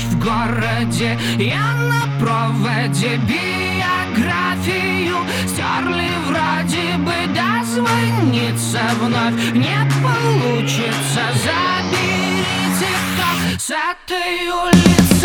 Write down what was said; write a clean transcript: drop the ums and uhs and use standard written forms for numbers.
в городе, я на проводе. Биографию стерли вроде бы, дозвониться вновь не получится. Заберите, кто с этой улицы.